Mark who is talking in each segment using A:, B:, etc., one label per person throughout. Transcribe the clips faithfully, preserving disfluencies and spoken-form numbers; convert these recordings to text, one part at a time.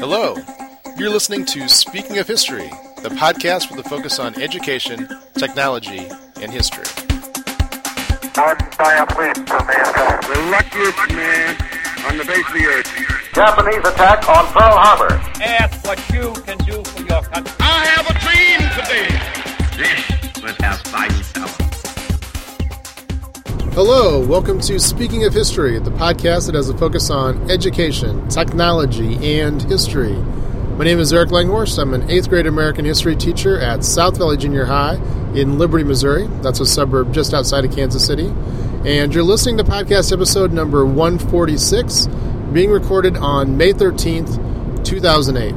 A: Hello, you're listening to Speaking of History, the podcast with a focus on education, technology, and history.
B: One giant leap for mankind.
C: The luckiest man on the face of the earth.
B: Japanese attack on Pearl Harbor.
D: Ask what you can do for your country.
C: I have a dream today.
E: This was our fighting power.
A: Hello, welcome to Speaking of History, the podcast that has a focus on education, technology, and history. My name is Eric Langhorst. I'm an eighth grade American history teacher at South Valley Junior High in Liberty, Missouri. That's a suburb just outside of Kansas City. And you're listening to podcast episode number one forty-six, being recorded on May thirteenth, two thousand eight.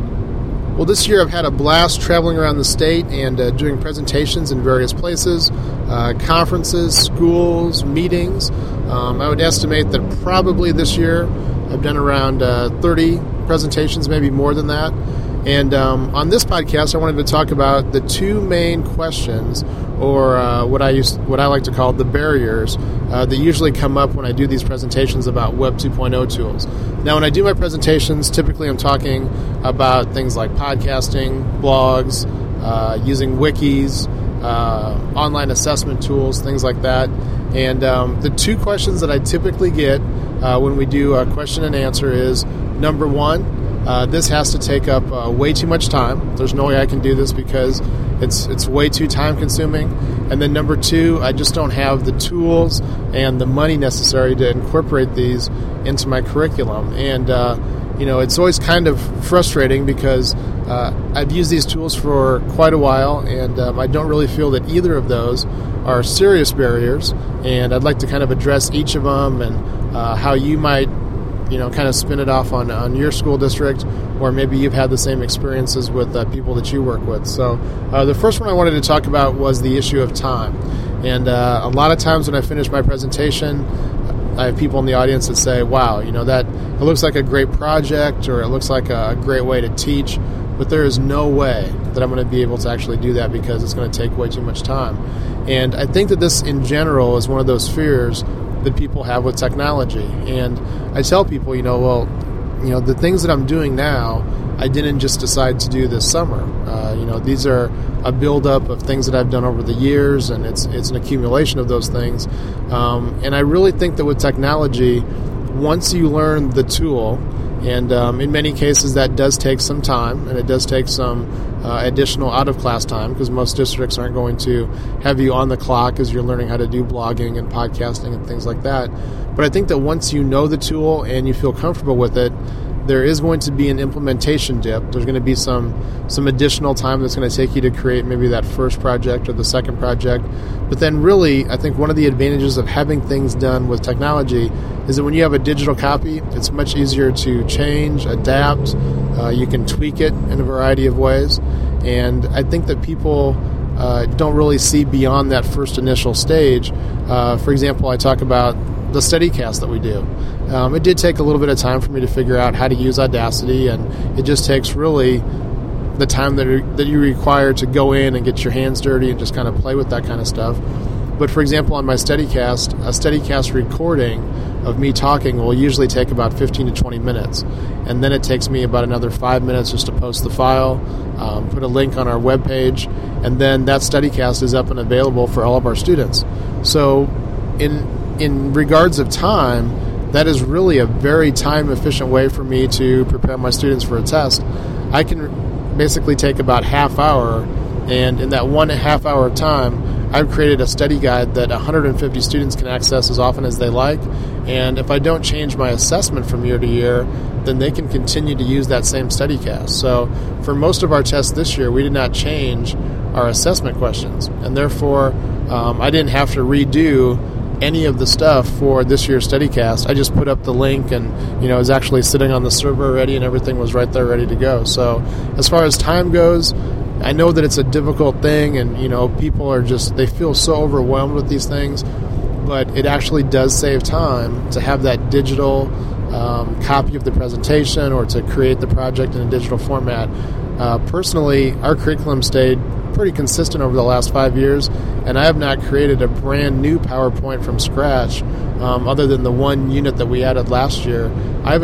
A: Well, this year I've had a blast traveling around the state and uh, doing presentations in various places, uh, conferences, schools, meetings. Um, I would estimate that probably this year I've done around uh, thirty presentations, maybe more than that. And um, on this podcast, I wanted to talk about the two main questions, or uh, what I used, what I like to call the barriers uh, that usually come up when I do these presentations about Web two point oh tools. Now, when I do my presentations, typically I'm talking about things like podcasting, blogs, uh, using wikis, uh, online assessment tools, things like that. And um, the two questions that I typically get uh, when we do a question and answer is, number one, Uh, this has to take up uh, way too much time. There's no way I can do this because it's it's way too time consuming. And then number two, I just don't have the tools and the money necessary to incorporate these into my curriculum. And uh, you know, it's always kind of frustrating because uh, I've used these tools for quite a while, and um, I don't really feel that either of those are serious barriers. And I'd like to kind of address each of them and uh, how you might, you know, kind of spin it off on, on your school district, or maybe you've had the same experiences with uh, people that you work with. So uh, the first one I wanted to talk about was the issue of time. And uh, a lot of times when I finish my presentation, I have people in the audience that say, wow, you know, that it looks like a great project, or it looks like a great way to teach, but there is no way that I'm going to be able to actually do that because it's going to take way too much time. And I think that this in general is one of those fears that people have with technology. And I tell people, you know, well, you know, the things that I'm doing now, I didn't just decide to do this summer. Uh, you know, these are a buildup of things that I've done over the years, and it's it's an accumulation of those things. Um, and I really think that with technology, once you learn the tool, and um, in many cases that does take some time, and it does take some uh, additional out-of-class time, because most districts aren't going to have you on the clock as you're learning how to do blogging and podcasting and things like that. But I think that once you know the tool and you feel comfortable with it, there is going to be an implementation dip. There's going to be some some additional time that's going to take you to create maybe that first project or the second project. But then really, I think one of the advantages of having things done with technology is that when you have a digital copy, it's much easier to change, adapt. Uh, you can tweak it in a variety of ways. And I think that people uh, don't really see beyond that first initial stage. Uh, for example, I talk about the StudyCast that we do. Um, it did take a little bit of time for me to figure out how to use Audacity, and it just takes really the time that, are, that you require to go in and get your hands dirty and just kind of play with that kind of stuff. But for example, on my StudyCast, a StudyCast recording of me talking will usually take about fifteen to twenty minutes. And then it takes me about another five minutes just to post the file, um, put a link on our webpage, and then that StudyCast is up and available for all of our students. So in in regards of time, that is really a very time-efficient way for me to prepare my students for a test. I can basically take about half hour, and in that one half hour of time, I've created a study guide that one hundred fifty students can access as often as they like. And if I don't change my assessment from year to year, then they can continue to use that same StudyCast. So for most of our tests this year, we did not change our assessment questions, and therefore um, I didn't have to redo any of the stuff for this year's StudyCast. I just put up the link, and you know, it was actually sitting on the server already, and everything was right there ready to go. So as far as time goes, I know that it's a difficult thing, and you know, people are just, they feel so overwhelmed with these things, but it actually does save time to have that digital um, copy of the presentation, or to create the project in a digital format. Uh, personally, our curriculum stayed pretty consistent over the last five years, and I have not created a brand new PowerPoint from scratch, um, other than the one unit that we added last year. I haven't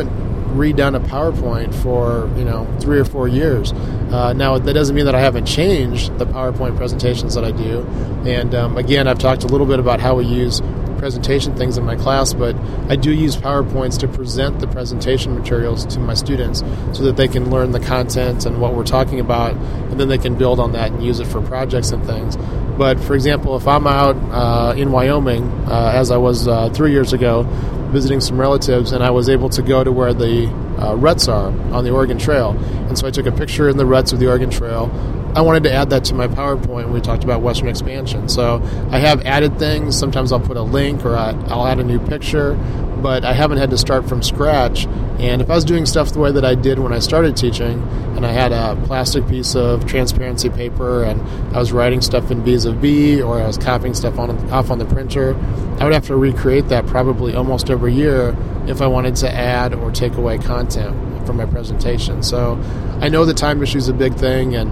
A: redone a PowerPoint for, you know, three or four years. Uh, now, that doesn't mean that I haven't changed the PowerPoint presentations that I do. And um, again, I've talked a little bit about how we use presentation things in my class, but I do use PowerPoints to present the presentation materials to my students so that they can learn the content and what we're talking about, and then they can build on that and use it for projects and things. But, for example, if I'm out uh, in Wyoming, uh, as I was uh, three years ago, visiting some relatives, and I was able to go to where the uh, ruts are on the Oregon Trail. And so I took a picture in the ruts of the Oregon Trail. I wanted to add that to my PowerPoint when we talked about Western expansion. So I have added things. Sometimes I'll put a link or I'll add a new picture, but I haven't had to start from scratch. And if I was doing stuff the way that I did when I started teaching, and I had a plastic piece of transparency paper, and I was writing stuff in B's of B, or I was copying stuff on off on the printer, I would have to recreate that probably almost every year if I wanted to add or take away content from my presentation. So I know the time issue is a big thing, and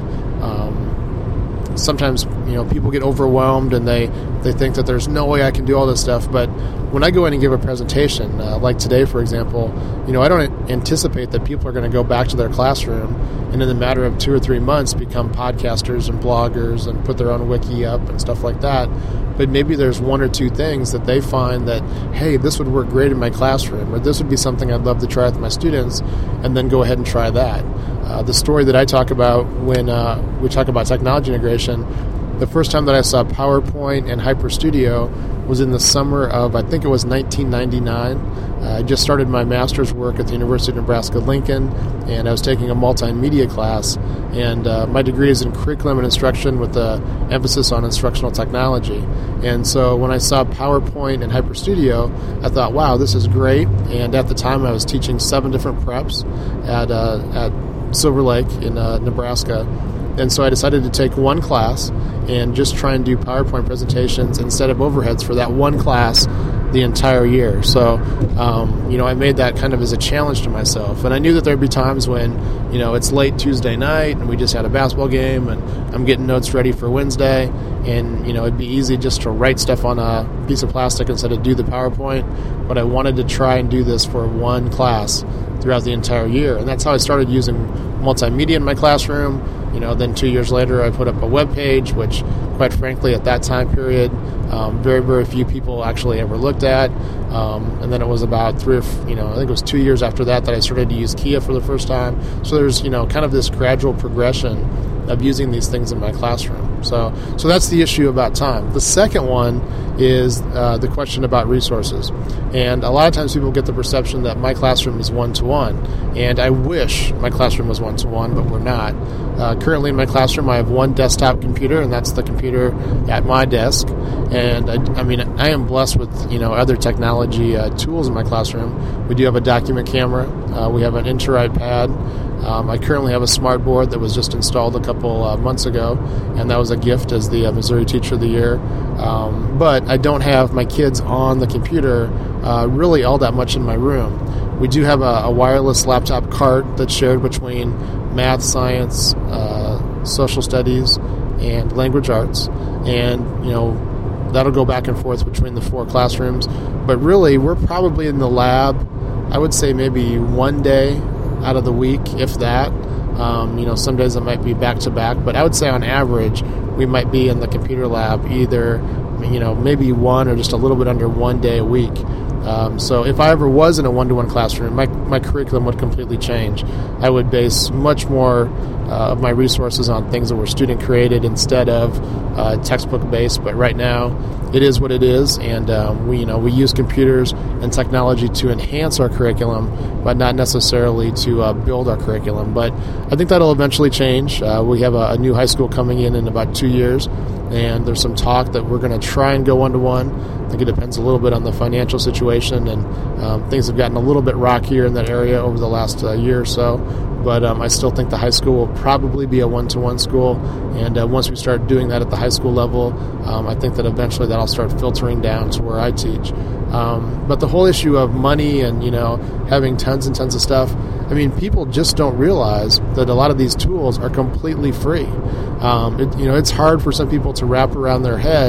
A: um, sometimes, you know, people get overwhelmed and they, they think that there's no way I can do all this stuff. But when I go in and give a presentation, uh, like today, for example, you know, I don't anticipate that people are going to go back to their classroom and in the matter of two or three months become podcasters and bloggers and put their own wiki up and stuff like that. But maybe there's one or two things that they find that, hey, this would work great in my classroom, or this would be something I'd love to try with my students, and then go ahead and try that. Uh, the story that I talk about when uh, we talk about technology integration, the first time that I saw PowerPoint and HyperStudio was in the summer of, I think it was nineteen ninety-nine. Uh, I just started my master's work at the University of Nebraska-Lincoln, and I was taking a multimedia class. And uh, my degree is in curriculum and instruction with an emphasis on instructional technology. And so when I saw PowerPoint and HyperStudio, I thought, wow, this is great. And at the time, I was teaching seven different preps at uh, at Silver Lake in uh, Nebraska. And so I decided to take one class and just try and do PowerPoint presentations instead of overheads for that one class the entire year. So, um, you know, I made that kind of as a challenge to myself. And I knew that there'd be times when, you know, it's late Tuesday night and we just had a basketball game and I'm getting notes ready for Wednesday. And, you know, it'd be easy just to write stuff on a piece of plastic instead of do the PowerPoint. But I wanted to try and do this for one class throughout the entire year. And that's how I started using multimedia in my classroom. You know, then two years later, I put up a web page, which, quite frankly, at that time period, um, very, very few people actually ever looked at. Um, and then it was about three, or f- you know, I think it was two years after that that I started to use Kia for the first time. So there's, you know, kind of this gradual progression of using these things in my classroom. So, so that's the issue about time. The second one is uh, the question about resources. And a lot of times people get the perception that my classroom is one-to-one. And I wish my classroom was one-to-one, but we're not. Uh, currently in my classroom, I have one desktop computer, and that's the computer at my desk. And I, I mean, I am blessed with, you know, other technology uh, tools in my classroom. We do have a document camera. Uh, we have an InterIPad. Um, I currently have a smart board that was just installed a couple uh, months ago, and that was a gift as the uh, Missouri Teacher of the Year. Um, but I don't have my kids on the computer uh, really all that much in my room. We do have a, a wireless laptop cart that's shared between math, science, uh, social studies, and language arts. And, you know, that'll go back and forth between the four classrooms. But really, we're probably in the lab, I would say maybe one day out of the week, if that. Um, you know, some days it might be back-to-back. But I would say on average, we might be in the computer lab either, you know, maybe one or just a little bit under one day a week. Um, so if I ever was in a one-to-one classroom, my, my curriculum would completely change. I would base much more uh, of my resources on things that were student-created instead of uh, textbook-based. But right now, it is what it is, and um, we, you know, we use computers and technology to enhance our curriculum, but not necessarily to uh, build our curriculum. But I think that'll eventually change. Uh, we have a, a new high school coming in in about two years, and there's some talk that we're going to try and go one-to-one. I think it depends a little bit on the financial situation, and um, things have gotten a little bit rockier in that area over the last uh, year or so. But um, I still think the high school will probably be a one-to-one school, and uh, once we start doing that at the high school level, um, I think that eventually that'll start filtering down to where I teach. Um, but the whole issue of money and, you know, having tons and tons of stuff, I mean, people just don't realize that a lot of these tools are completely free. Um, it, you know, it's hard for some people to wrap around their head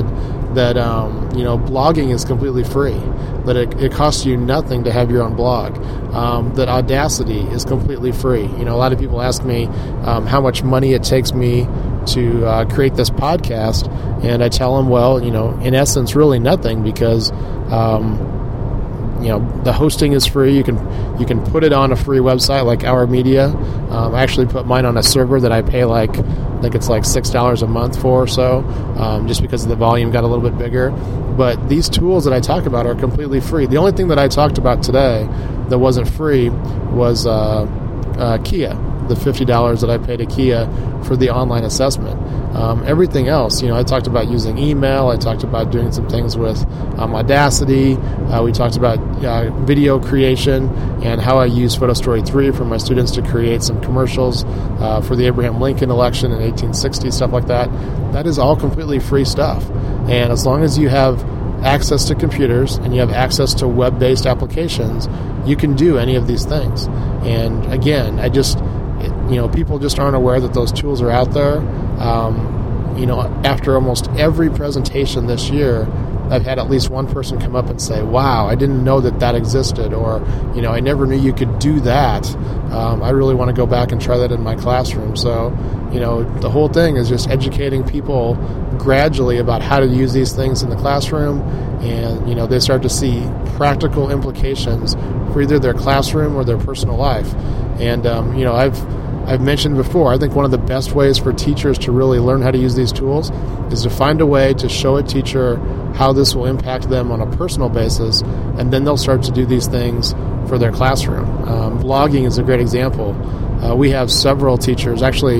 A: that um, you know blogging is completely free, that it, it costs you nothing to have your own blog, um, that Audacity is completely free. You know, a lot of people ask me um, how much money it takes me to uh, create this podcast, and I tell them, well, you know, in essence, really nothing, because um, you know, the hosting is free. You can you can put it on a free website like Our Media. Um, I actually put mine on a server that I pay like, I think it's like six dollars a month for or so, um, just because the volume got a little bit bigger. But these tools that I talk about are completely free. The only thing that I talked about today that wasn't free was uh, uh, Kia, the fifty dollars that I paid to Kia for the online assessment. Um, everything else, you know, I talked about using email. I talked about doing some things with um, Audacity. Uh, we talked about uh, video creation and how I use PhotoStory three for my students to create some commercials uh, for the Abraham Lincoln election in eighteen sixty, stuff like that. That is all completely free stuff. And as long as you have access to computers and you have access to web-based applications, you can do any of these things. And again, I just... You know, people just aren't aware that those tools are out there. Um, you know, after almost every presentation this year, I've had at least one person come up and say, wow, I didn't know that that existed, or, you know, I never knew you could do that. Um, I really want to go back and try that in my classroom. So, you know, the whole thing is just educating people gradually about how to use these things in the classroom, and, you know, they start to see practical implications for either their classroom or their personal life. And, um, you know, I've I've mentioned before, I think one of the best ways for teachers to really learn how to use these tools is to find a way to show a teacher how this will impact them on a personal basis, and then they'll start to do these things for their classroom. Um, blogging is a great example. Uh, we have several teachers, actually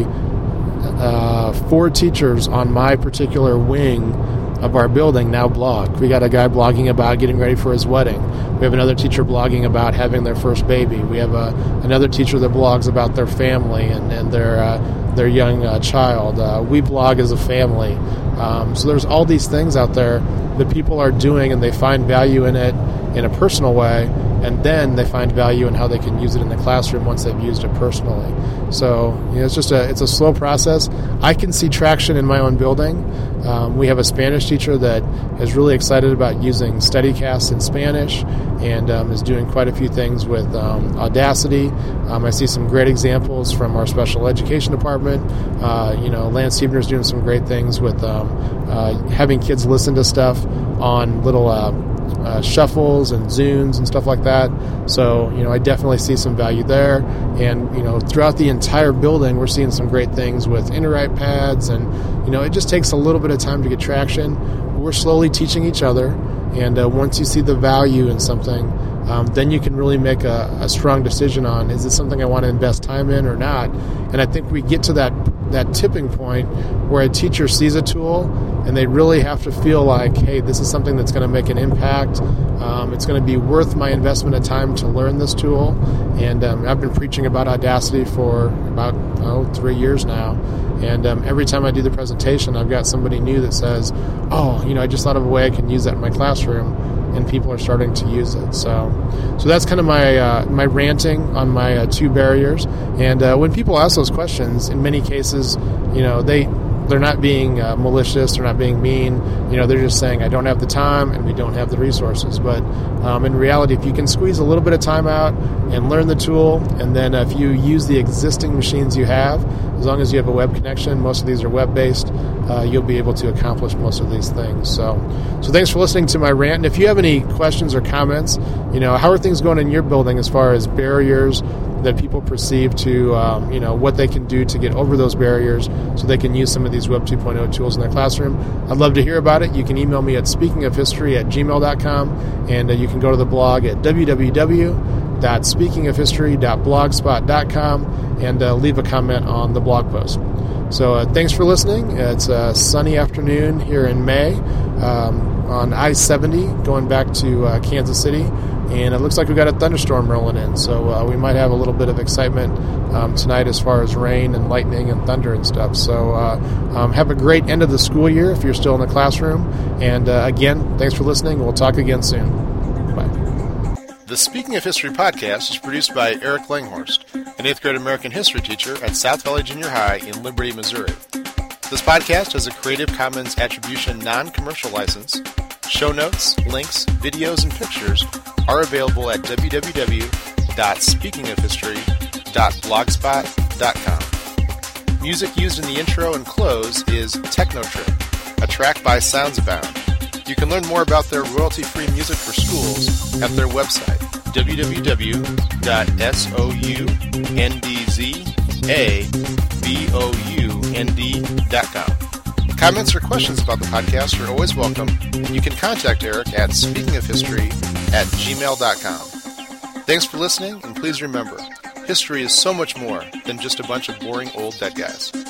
A: uh, four teachers on my particular wing of our building now blog. We got a guy blogging about getting ready for his wedding. We have another teacher blogging about having their first baby. We have a, another teacher that blogs about their family and, and their uh, their young uh, child. Uh, we blog as a family. Um, so there's all these things out there that people are doing, and they find value in it in a personal way, and then they find value in how they can use it in the classroom once they've used it personally. So, you know, it's just a it's a slow process. I can see traction in my own building. Um, we have a Spanish teacher that is really excited about using StudyCast in Spanish, and um, is doing quite a few things with um, Audacity. Um, I see some great examples from our special education department. Uh, you know, Lance Huebner's doing some great things with um, uh, having kids listen to stuff on little uh, uh, shuffles and Zunes and stuff like that. So, you know, I definitely see some value there. And, you know, throughout the entire building, we're seeing some great things with InterWrite pads, and, you know, it just takes a little bit of time to get traction. We're slowly teaching each other, and uh, once you see the value in something, um, then you can really make a, a strong decision on, is this something I want to invest time in or not? And I think we get to that that tipping point where a teacher sees a tool and they really have to feel like, hey, this is something that's going to make an impact. Um, it's going to be worth my investment of time to learn this tool. And um, I've been preaching about Audacity for about oh, three years now. And um, every time I do the presentation, I've got somebody new that says, oh, you know, I just thought of a way I can use that in my classroom, and people are starting to use it. So so that's kind of my uh, my ranting on my uh, two barriers. And uh, when people ask those questions, in many cases, you know, they, they're not being uh, malicious, they're not being mean. You know, they're just saying, I don't have the time and we don't have the resources. But um, in reality, if you can squeeze a little bit of time out and learn the tool, and then uh, if you use the existing machines you have, as long as you have a web connection, most of these are web-based, uh, you'll be able to accomplish most of these things. So so thanks for listening to my rant. And if you have any questions or comments, you know, how are things going in your building as far as barriers that people perceive to, um, you know, what they can do to get over those barriers so they can use some of these Web two point oh tools in their classroom? I'd love to hear about it. You can email me at speakingofhistory at gmail dot com, and uh, you can go to the blog at w w w dot speaking of history dot blogspot dot com and uh, leave a comment on the blog post. So uh, thanks for listening. It's a sunny afternoon here in May um, on I seventy going back to uh, Kansas City, and it looks like we've got a thunderstorm rolling in. So uh, we might have a little bit of excitement um, tonight as far as rain and lightning and thunder and stuff. So uh, um, have a great end of the school year if you're still in the classroom. And uh, again, thanks for listening. We'll talk again soon. Bye.
F: The Speaking of History podcast is produced by Eric Langhorst, an eighth grade American history teacher at South Valley Junior High in Liberty, Missouri. This podcast has a Creative Commons Attribution Non-Commercial License. Show notes, links, videos, and pictures are available at w w w dot speaking of history dot blogspot dot com. Music used in the intro and close is Technotrip, a track by Soundsabound. You can learn more about their royalty-free music for schools at their website, w w w dot soundzabound dot com. Comments or questions about the podcast are always welcome, and you can contact Eric at speakingofhistory at gmail dot com. Thanks for listening, and please remember, history is so much more than just a bunch of boring old dead guys.